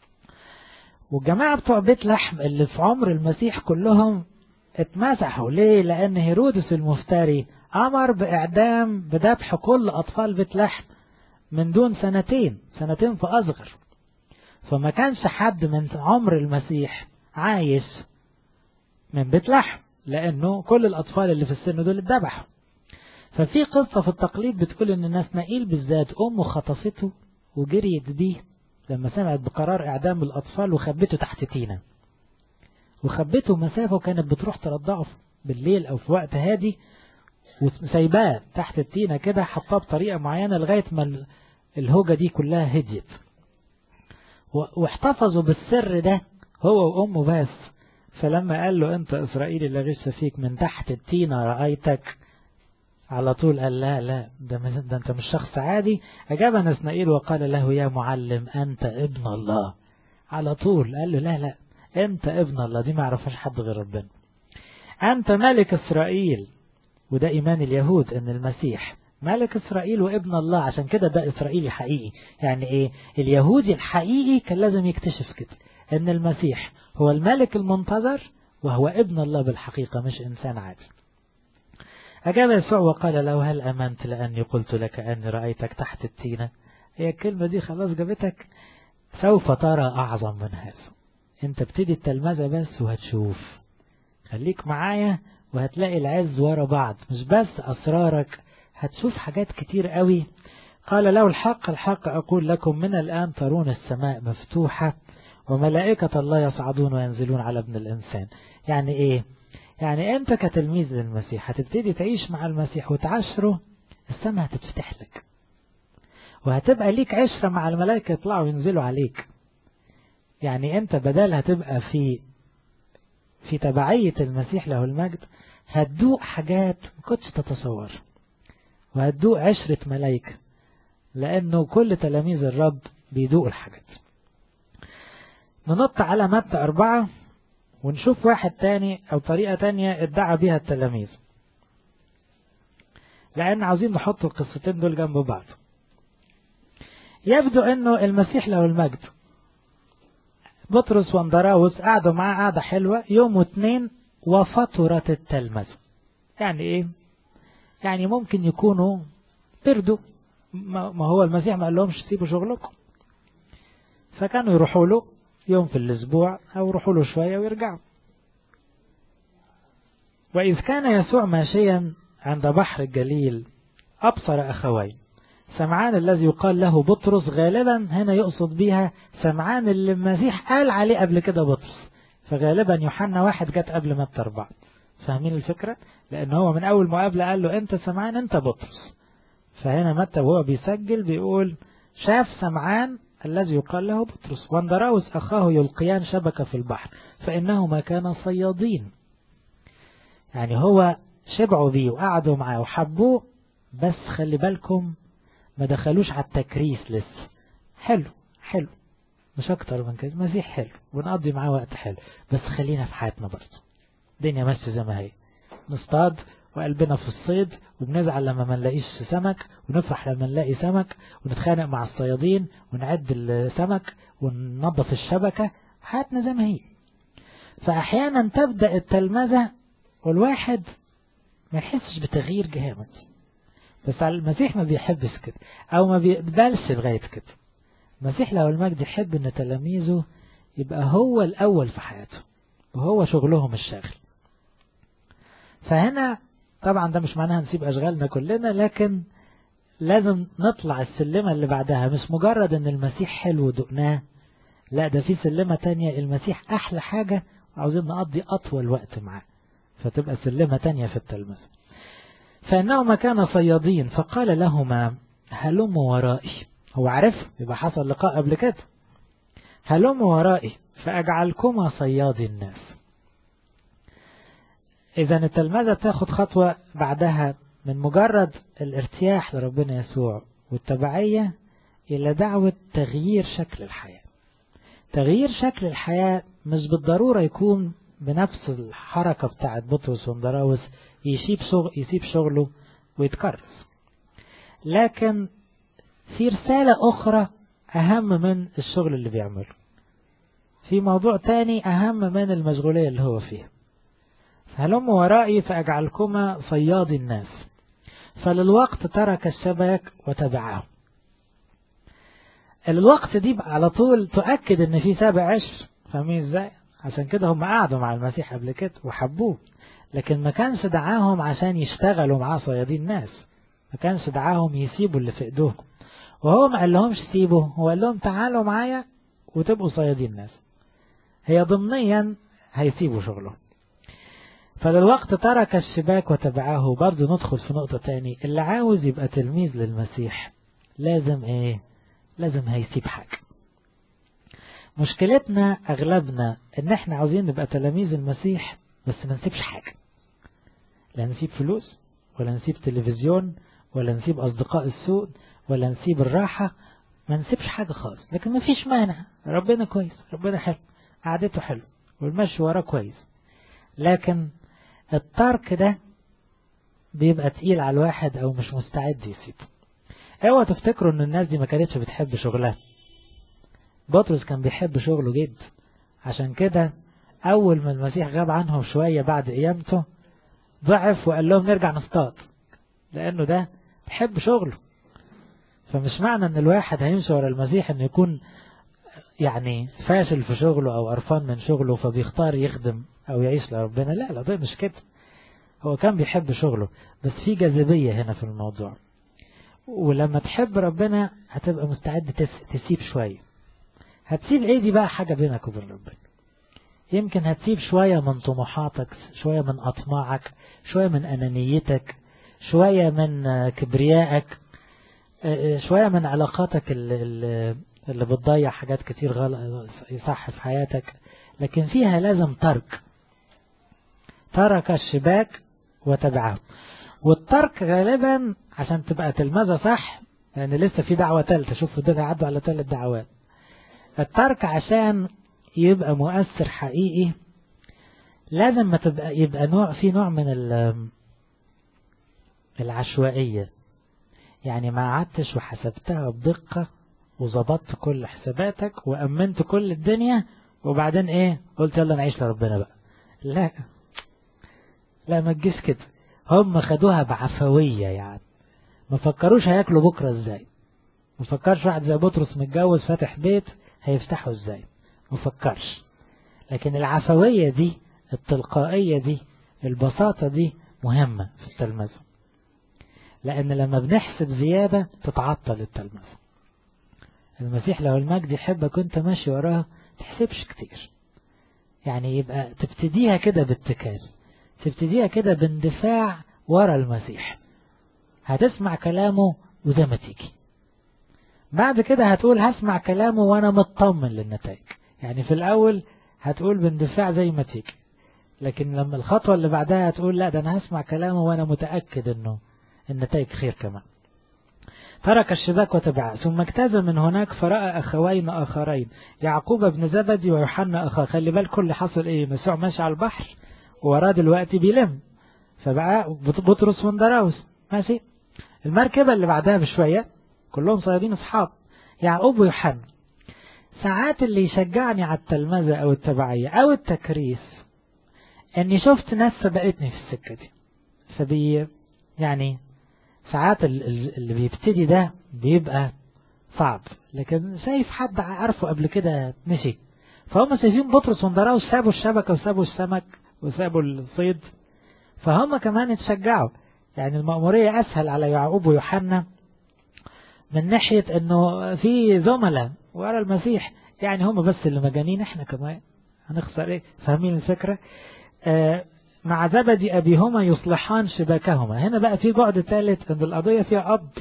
والجماعة بتوع بيت لحم اللي في عمر المسيح كلهم اتمسحوا. ليه؟ لأن هيرودس المفتري أمر بإعدام بذبح كل أطفال بيت لحم من دون سنتين سنتين فأصغر. فما كانش حد من عمر المسيح عايش من بيت لحم، لأنه كل الأطفال اللي في السن دول اتذبحوا. ففي قصة في التقليد بتقول إن نسنائيل بالذات أمه خطفته وجريت بيه لما سمعت بقرار إعدام الأطفال، وخبته تحت تينة، وخبته مسافة، وكانت بتروح ترضعه بالليل أو في وقت هادي، وسايباه تحت التينة كده، حطاه بطريقة معينة لغاية ما الهوجة دي كلها هديت. واحتفظوا بالسر ده هو وأمه بس. فلما قال له أنت إسرائيلي لا غش فيك من تحت التينة رأيتك، على طول قال لا لا ده, ده أنت مش شخص عادي. أجاب نسنائيل وقال له يا معلم أنت ابن الله. على طول قال له لا لا أنت ابن الله، دي ما عرفهاش حد غير ربنا. أنت ملك إسرائيل. وده إيمان اليهود أن المسيح ملك إسرائيل وابن الله، عشان كده ده إسرائيلي حقيقي. يعني إيه؟ اليهودي الحقيقي كان لازم يكتشف كده أن المسيح هو الملك المنتظر وهو ابن الله بالحقيقة، مش إنسان عادي. أجاب يسوع وقال له هل أمنت لأني قلت لك أني رأيتك تحت التينة؟ هي الكلمة دي خلاص جابتك. سوف ترى أعظم من هذا. أنت ابتدي التلمذة بس وهتشوف. خليك معايا وهتلاقي العز ورا بعض، مش بس أسرارك، هتشوف حاجات كتير قوي. قال له الحق الحق أقول لكم من الآن ترون السماء مفتوحة وملائكة الله يصعدون وينزلون على ابن الإنسان. يعني إيه؟ يعني أنت كتلميذ للمسيح هتبتدي تعيش مع المسيح وتعاشره، السماء هتتفتح لك، وهتبقى ليك عشرة مع الملائكة يطلعوا وينزلوا عليك. يعني أنت بدل هتبقى في في تبعية المسيح له المجد هتدوق حاجات ما كنتش تتصور، وهتدوق عشرة ملايكة، لأنه كل تلاميذ الرب بيدوقوا الحاجات. ننط على متى أربعة ونشوف واحد تاني أو طريقة تانية ادعى بيها التلاميذ، لأن عاوزين نحط القصتين دول جنب بعض. يبدو أنه المسيح له المجد بطرس واندراوس قعدوا معاه قعدة حلوة يوم واثنين وفطرت التلمذة. يعني ايه؟ يعني ممكن يكونوا بردوا، ما هو المسيح ما قال لهمش سيبوا شغلكم، فكانوا يروحوا له يوم في الاسبوع او يروحوا له شوية ويرجعوا. وإذ كان يسوع ماشيا عند بحر الجليل أبصر أخوين، سمعان الذي يقال له بطرس، غالبا هنا يقصد بها سمعان اللي المسيح قال عليه قبل كده بطرس، فغالبا يوحنا واحد جت قبل متى أربعة. فاهمين الفكرة؟ لأن هو من أول مقابلة قال له أنت سمعان أنت بطرس، فهنا متى وهو بيسجل بيقول شاف سمعان الذي يقال له بطرس واندراوس أخاه يلقيان شبكة في البحر فإنهما كانا صيادين. يعني هو شبعوا بيه وقعدوا معاه وحبوه، بس خلي بالكم ما دخلوش على التكريس لسه. حلو حلو مش اكتر من كده، مسيح حلو ونقضي معاه وقت حلو، بس خلينا في حياتنا برضه. الدنيا ماشيه زي ما هي، نصطاد وقلبنا في الصيد، وبنزعل لما ما نلاقيش سمك، ونفرح لما نلاقي سمك، ونتخانق مع الصيادين ونعد السمك وننظف الشبكة. حياتنا زي ما هي. فأحيانا تبدأ التلمذة والواحد ما يحسش بتغيير جامد، بس المسيح ما بيحبش كده او ما بيقبلش لغاية كده. المسيح له المجد يحب ان تلاميذه يبقى هو الاول في حياته وهو شغلهم الشاغل. فهنا طبعا ده مش معناها نسيب اشغالنا كلنا، لكن لازم نطلع السلمة اللي بعدها. مش مجرد ان المسيح حلو ودقناه، لا ده في سلمة تانية، المسيح احلى حاجة وعاوزين نقضي اطول وقت معاه، فتبقى سلمة تانية في التلمذة. فإنهما كانا صيادين فقال لهما هلموا ورائي. هو عارف، يبقى حصل لقاء قبل كده. هلموا ورائي فأجعلكما صيادي الناس. إذا التلمذة تاخد خطوة بعدها من مجرد الارتياح لربنا يسوع والتبعية إلى دعوة تغيير شكل الحياة. تغيير شكل الحياة مش بالضرورة يكون بنفس الحركة بتاعت بطرس واندراوس، يسيب شغل يسيب شغله ويتكرس، لكن في رسالة أخرى أهم من الشغل اللي بيعمله، في موضوع تاني أهم من المشغولية اللي هو فيها. هلم ورائي فأجعلكما صيادي الناس. فللوقت ترك الشبك وتبعه. الوقت دي على طول تؤكد ان في سابع عشر. فاهمين ازاي؟ عشان كده هم قعدوا مع المسيح قبل كده وحبوه، لكن ما كانش دعاهم عشان يشتغلوا معاه صيادين ناس، ما كانش دعاهم يسيبوا اللي في ايدوهم، وهو ما قال لهمش سيبوا، هو قال لهم تعالوا معايا وتبقوا صيادين ناس. هي ضمنيا هيسيبوا شغله. فللوقت ترك الشباك وتبعه. برضو ندخل في نقطة تاني، اللي عاوز يبقى تلميذ للمسيح لازم ايه؟ لازم هيسيب حاجة. مشكلتنا اغلبنا ان احنا عاوزين نبقى تلاميذ المسيح بس ما نسيبش حاجة، لا نسيب فلوس ولا نسيب تلفزيون ولا نسيب اصدقاء السوء ولا نسيب الراحة، ما نسيبش حاجة خالص. لكن ما فيش مانع، ربنا كويس، ربنا حلو، قعدته حلو والمشي وراه كويس، لكن الترك ده بيبقى تقيل على الواحد او مش مستعد يسيبه. اوعوا تفتكروا ان الناس دي ما كانتش بتحب شغلها. بطرس كان بيحب شغله جدا، عشان كده اول ما المسيح غاب عنهم شوية بعد قيامته ضعف وقال لهم نرجع نصطاد، لانه ده بيحب شغله. فمش معنى ان الواحد هيمشي ورا المسيح انه يكون يعني فاشل في شغله او قرفان من شغله فبيختار يخدم او يعيش لربنا. لا لا، ده مش كده. هو كان بيحب شغله، بس في جاذبية هنا في الموضوع. ولما تحب ربنا هتبقى مستعد تسيب شوية. هتسيب ايه؟ دي بقى حاجة بينك وبين ربنا. يمكن هتسيب شوية من طموحاتك، شوية من أطماعك، شوية من أنانيتك، شوية من كبريائك، شوية من علاقاتك اللي, اللي بتضيع حاجات كتير غلط صح في حياتك، لكن فيها لازم ترك. ترك الشباك وتبعه. والترك غالبا عشان تبقى تلمذة صح، لأن يعني لسه في دعوة ثالثة. شوفوا ده عدوا على ثلاث دعوات. الترك عشان يبقى مؤثر حقيقي لازم ما تبقى يبقى نوع في نوع من العشوائية. يعني ما قعدتش وحسبتها بدقة وظبطت كل حساباتك وأمنت كل الدنيا وبعدين ايه قلت يلا نعيش لربنا بقى. لا لا ما تجيش كده. هم خدوها بعفوية، يعني ما فكروش هياكلوا بكرة ازاي، ما فكرش واحد زي بطرس متجوز فاتح بيت هيفتحه ازاي، ما فكرش. لكن العفوية دي، التلقائية دي، البساطة دي مهمة في التلمذة، لأن لما بنحسب زيادة تتعطل التلمذة. المسيح لو المجد يحبك وانت ماشي وراه تحسبش كتير، يعني يبقى تبتديها كده باتكال، تبتديها كده باندفاع ورا المسيح، هتسمع كلامه وزي ما تيجي. بعد كده هتقول هسمع كلامه وانا مطمن للنتائج. يعني في الاول هتقول باندفاع زي ما تيجي، لكن لما الخطوة اللي بعدها هتقول لا ده انا هسمع كلامه وانا متأكد انه النتائج خير كمان. ترك الشباك وتبعه ثم اجتاز من هناك فرأى أخوين آخرين، يعقوب بن زبدي ويوحنا أخاه. خلي بالك كل حصل ايه، مسوع ماشي على البحر ووراه دلوقتي بيلم، فبقى بطرس وندراوس ماشي. المركبة اللي بعدها بشوية كلهم صيادين اصحاب، يعقوب ويوحنا. ساعات اللي يشجعني على التلمذة او التبعية او التكريس اني شفت ناس سبقتني في السكة دي، فبي يعني ساعات اللي بيبتدي ده بيبقى صعب، لكن شايف حد عارفه قبل كده مشي. فهم شايفين بطرس وندراوس سابوا الشبكة وسابوا السمك وسابوا الصيد، فهم كمان يتشجعوا. يعني المأمورية أسهل على يعقوب ويوحنا من ناحية أنه في زملاء ورا المسيح، يعني هم بس اللي مجانين، احنا كمان هنخسر ايه؟ فاهمين الفكرة؟ آه مع زبدي أبيهما يصلحان شباكهما. هنا بقى في بعد ثالث أن القضية فيها أب،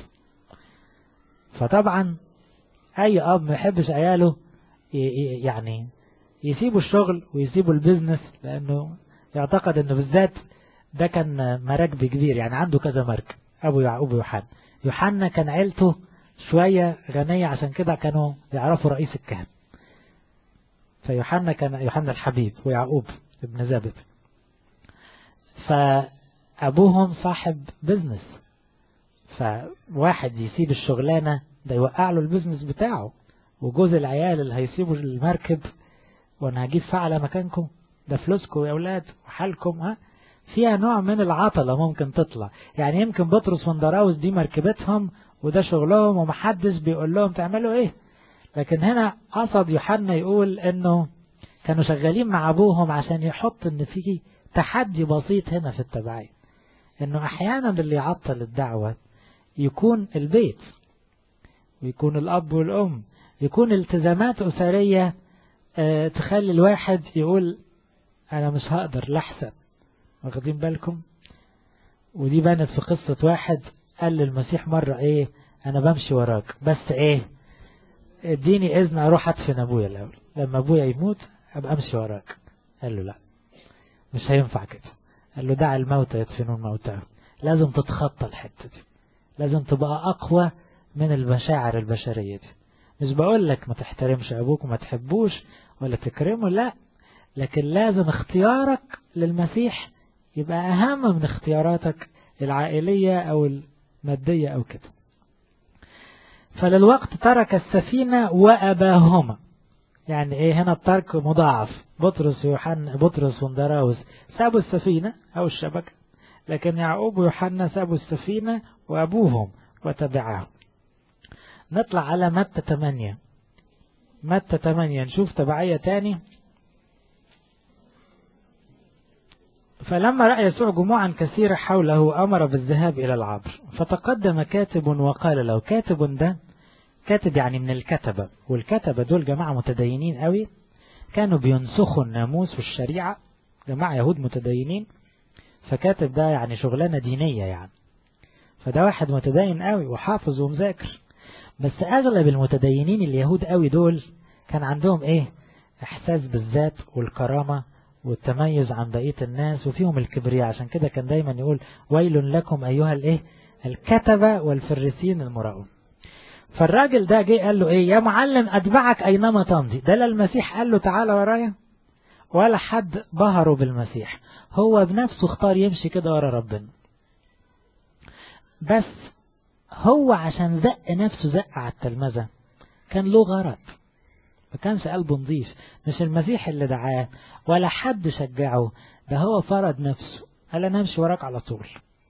فطبعا أي أب ما يحبش عياله يعني يسيبوا الشغل ويسيبوا البيزنس، لأنه يعتقد أنه بالذات ده كان مراكب كبير، يعني عنده كذا مركب. أبو يعقوب ويوحنا، يوحنا كان عيلته شوية غنية عشان كده كانوا يعرفوا رئيس الكهنة، فيوحنا كان يوحنا الحبيب ويعقوب ابن زبد، فأبوهم صاحب بيزنس، فواحد يسيب الشغلانة ده يوقع له البيزنس بتاعه. وجوز العيال اللي هيسيبوا المركب وانا هجيب فعلة مكانكم، ده فلوسكم يا اولاد وحالكم، ها فيها نوع من العطلة ممكن تطلع. يعني يمكن بطرس وندراوس دي مركبتهم وده شغلهم ومحدش بيقول لهم تعملوا ايه، لكن هنا قصد يوحنا يقول انه كانوا شغالين مع ابوهم عشان يحط ان في تحدي بسيط هنا في التبعية، انه احيانا اللي يعطل الدعوة يكون البيت، ويكون الاب والام، يكون التزامات اسرية اه تخلي الواحد يقول انا مش هقدر لحسن. واخدين بالكم؟ ودي بانت في قصة واحد قال للمسيح مرة ايه انا بمشي وراك بس ايه اديني اذن اروح ادفن ابويا الاول، لما ابويا يموت ابقى امشي وراك. قال له لا مش هينفع كده. قال له دع الموتى يدفنون موتاهم. لازم تتخطى الحتة دي، لازم تبقى اقوى من المشاعر البشرية دي. مش بقول لك ما تحترمش ابوك وما تحبوش ولا تكرمه، لا، لكن لازم اختيارك للمسيح يبقى اهم من اختياراتك العائلية او المادية او كده. فللوقت ترك السفينة وأباهما. يعني ايه هنا الترك مضاعف، بطرس ويوحنا بطرس وندراوس سابوا السفينة او الشبكة، لكن يعقوب ويوحنا سابوا السفينة وابوهم وتبعهم. نطلع على متى ثمانية. متى ثمانية نشوف تبعية تاني. فلما رأى يسوع جموعا كثيرة حوله أمر بالذهاب إلى العبر، فتقدم كاتب وقال له. كاتب ده كاتب يعني من الكتبة، والكتبة دول جماعة متدينين قوي، كانوا بينسخوا الناموس والشريعة، جماعة يهود متدينين، فكاتب ده يعني شغلانة دينية يعني، فده واحد متدين قوي وحافظ ومذاكر. بس أغلب المتدينين اليهود قوي دول كان عندهم إيه؟ إحساس بالذات والكرامة والتميز عن بقية الناس وفيهم الكبرياء. عشان كده كان دايما يقول ويل لكم أيها الايه الكتبة والفريسين المراؤون. فالراجل ده جه قال له ايه يا معلم أتبعك أينما تمضي. ده لا المسيح قال له تعالى ورايا ولا حد بهره بالمسيح، هو بنفسه اختار يمشي كده ورا ربنا. بس هو عشان زق نفسه زق على التلمذة كان له غرض، ما كانش قلبه نظيف. مش المسيح اللي دعاه ولا حد شجعه، ده هو فرض نفسه قال انا امشي وراك على طول.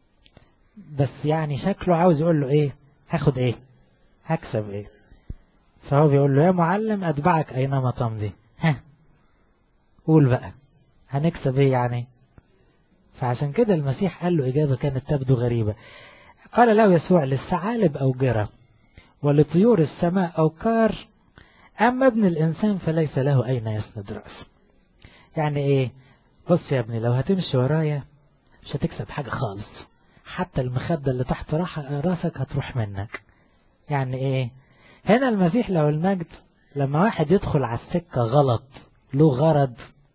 بس يعني شكله عاوز يقول له ايه هاخد ايه هكسب ايه. فهو بيقول له يا معلم أتبعك أينما تمضي. ها قول بقى هنكسب ايه يعني. فعشان كده المسيح قال له إجابة كانت تبدو غريبة. قال له يسوع للثعالب أوجرة ولطيور السماء أوكار، أما ابن الإنسان فليس له أين يسند رأسه. يعني إيه؟ بص يا ابني لو هتمشي ورايا مش هتكسب حاجة خالص، حتى المخدة اللي تحت راسك هتروح منك. يعني إيه؟ هنا المسيح له المجد لما واحد يدخل على السكة غلط له غرض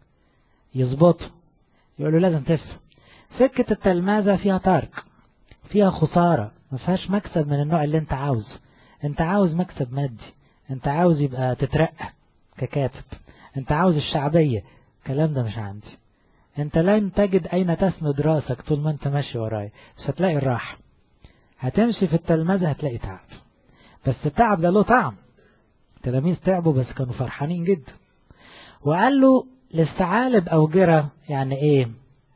يظبطه يقول له لازم تفهم سكة التلمذة فيها ترك، فيها خسارة، ما فيهاش مكسب من النوع اللي انت عاوز. انت عاوز مكسب مادي، انت عاوز يبقى تترقى ككاتب، انت عاوز الشعبية. الكلام ده مش عندي. انت لن تجد اين تسند راسك طول ما انت ماشي وراي، مش هتلاقي الراحة. هتمشي في التلمذة هتلاقي تعب، بس التعب ده له طعم. التلاميذ تعبوا بس كانوا فرحانين جدا. وقال له للثعالب أوجرة. يعني ايه؟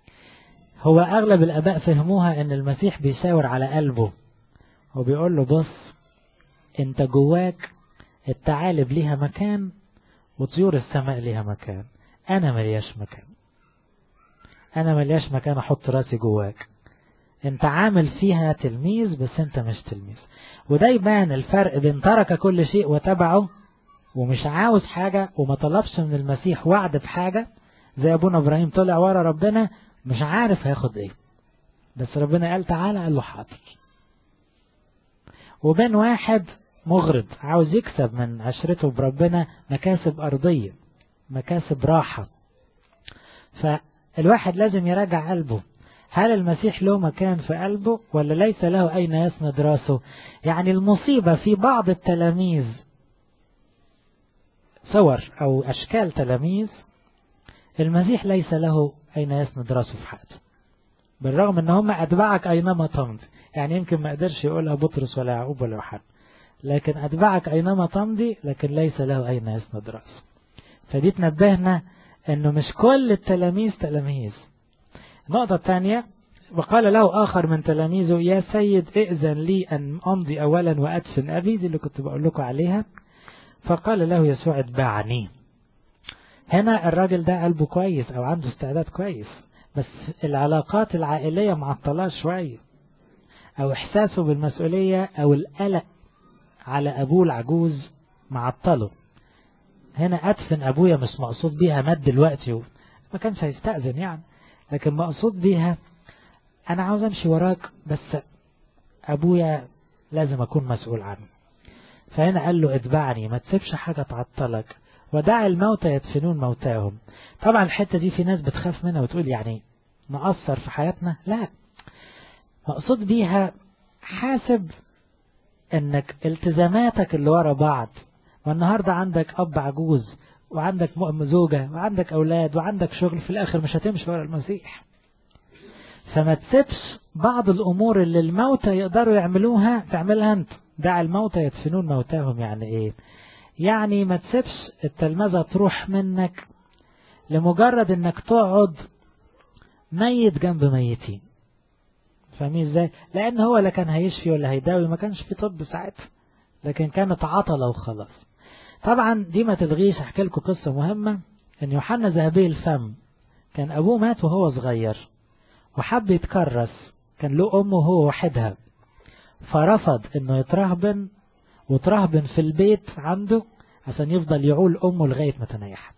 هو اغلب الاباء فهموها ان المسيح بيشاور على قلبه وبيقول له بص انت جواك الثعالب ليها مكان وطيور السماء ليها مكان، انا ملياش مكان، انا ملياش مكان احط راسي جواك. انت عامل فيها تلميذ بس انت مش تلميذ. وده يبان الفرق بين ترك كل شيء وتبعه ومش عاوز حاجة وما طلبش من المسيح وعد بحاجة، زي ابونا ابراهيم طلع ورا ربنا مش عارف هياخد ايه، بس ربنا قال تعالى قال له حاضر. وبين واحد مغرض عاوز يكسب من عشرته بربنا مكاسب أرضية، مكاسب راحة. فالواحد لازم يراجع قلبه، هل المسيح له مكان في قلبه ولا ليس له أين يسند راسه؟ يعني المصيبة في بعض التلاميذ صور أو أشكال تلاميذ المسيح ليس له أين يسند راسه في حياته، بالرغم ان هم أتبعك أينما تمضي. يعني يمكن ما قدرش يقولها بطرس ولا يعقوب ولا يوحنا، لكن أتبعك أينما تمضي لكن ليس له أين يسند راسه. فدي تنبهنا انه مش كل التلاميذ تلاميذ. النقطة الثانية وقال له آخر من تلاميذه يا سيد ائذن لي أن أمضي أولا وأدفن أبي، دي اللي كنت بقول لكم عليها. فقال له يسوع اتبعني. هنا الراجل ده قلبه كويس أو عنده استعداد كويس، بس العلاقات العائلية معطلاه شوية، أو إحساسه بالمسؤولية أو القلق على أبوه العجوز معطله. هنا أدفن أبويا مش مقصود بيها مد دلوقتي، ما كانش هيستأذن يعني، لكن مقصود بيها أنا عاوز أمشي وراك بس أبويا لازم أكون مسؤول عنه. فهنا قال له اتبعني، ما تسيبش حاجة تعطلك، ودع الموتى يدفنون موتاهم. طبعا الحتة دي في ناس بتخاف منها وتقول يعني نقصر في حياتنا. لا، مقصود بيها حاسب انك التزاماتك اللي ورا بعض، والنهاردة عندك اب عجوز وعندك زوجة وعندك اولاد وعندك شغل، في الاخر مش هتمشي ورا المسيح. فما تسيبش بعض الامور اللي الموتى يقدروا يعملوها تعملها انت. دع الموتى يدفنون موتاهم. يعني ايه؟ يعني ما تسيبش التلمذة تروح منك لمجرد انك تقعد ميت جنب ميتين. فاهمين ازاي؟ لان هو لا كان هيشفي ولا هيداوي، ما كانش في طب ساعتها، لكن كانت عطلة وخلاص. طبعا دي ما تلغيش. احكي لكم قصة مهمة، ان يوحنا ذهبي الفم كان ابوه مات وهو صغير وحب يتكرس، كان له امه وهو وحدها، فرفض انه يترهبن وترهبن في البيت عنده عشان يفضل يعول امه لغاية ما تنيحت.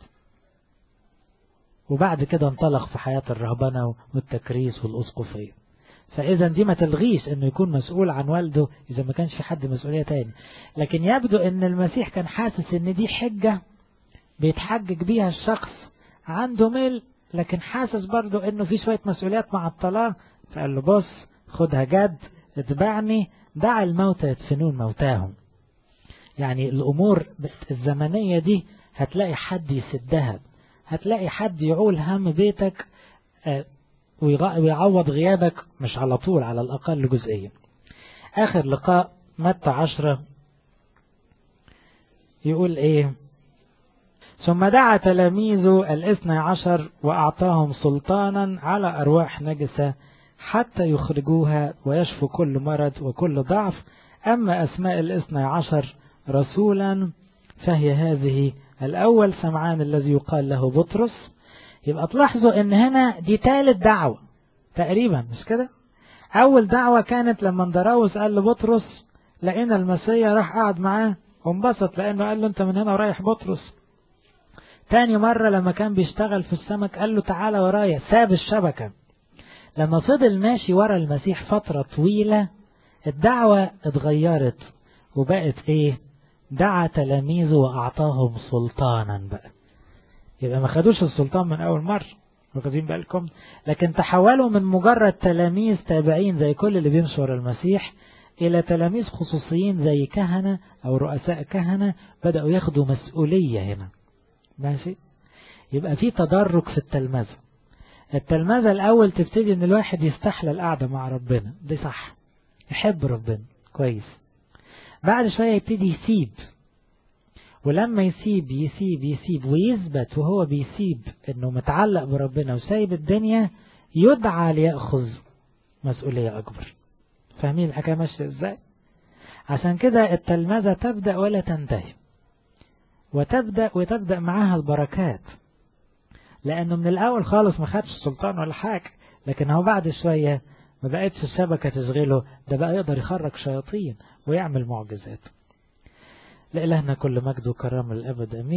وبعد كده انطلق في حياة الرهبنة والتكريس والأسقفية. فإذا دي ما تلغيش انه يكون مسؤول عن والده اذا ما كانش في حد مسؤولية تاني، لكن يبدو ان المسيح كان حاسس ان دي حجة بيتحجج بيها الشخص عنده ميل لكن حاسس برضو انه في شوية مسؤوليات مع الطلاق، فقال له بص خدها جد، اتبعني، دع الموتى يدفنون موتاهم. يعني الامور الزمنية دي هتلاقي حد يسدها، هتلاقي حد يعول هم بيتك ويعوض غيابك، مش على طول، على الأقل جزئيا. آخر لقاء متى عشرة يقول إيه؟ ثم دعا تلاميذه الاثنى عشر وأعطاهم سلطانا على أرواح نجسة حتى يخرجوها ويشفوا كل مرض وكل ضعف. أما أسماء الاثنى عشر رسولا فهي هذه: الأول سمعان الذي يقال له بطرس. يبقى تلاحظوا ان هنا دي ثالث دعوة تقريبا، مش كده؟ اول دعوة كانت لما اندراوس قال لبطرس لقينا المسيح، راح قعد معاه وانبسط لانه قال له انت من هنا ورايح بطرس. تاني مرة لما كان بيشتغل في السمك قال له تعالى ورايا، ساب الشبكة. لما فضل ماشي ورا المسيح فترة طويلة الدعوة اتغيرت وبقت ايه؟ دعا تلاميذه واعطاهم سلطانا بقى. يبقى ما خدوش السلطان من أول مرة، واخدين بالكم؟ لكن تحولوا من مجرد تلاميذ تابعين زي كل اللي بيمشوا ورا المسيح إلى تلاميذ خصوصيين زي كهنة أو رؤساء كهنة، بدأوا ياخدوا مسؤولية هنا. ماشي؟ يبقى في تدرج في التلمذة. التلمذة الأول تبتدي إن الواحد يستحلى القعدة مع ربنا، دي صح، يحب ربنا كويس. بعد شوية يبتدي يسيب، ولما يسيب يسيب يسيب ويثبت وهو بيسيب انه متعلق بربنا وسايب الدنيا، يدعى ليأخذ مسؤولية اكبر. فاهمين الحكاية ماشية ازاي؟ عشان كده التلمذة تبدأ ولا تنتهي، وتبدأ وتبدأ معاها البركات، لانه من الاول خالص ما خدش سلطان ولا حاجة، لكن هو بعد شوية ما بقتش الشبكة تشغله، ده بقى يقدر يخرج شياطين ويعمل معجزات. لإلهنا كل مجد وكرم الأبد، أمين.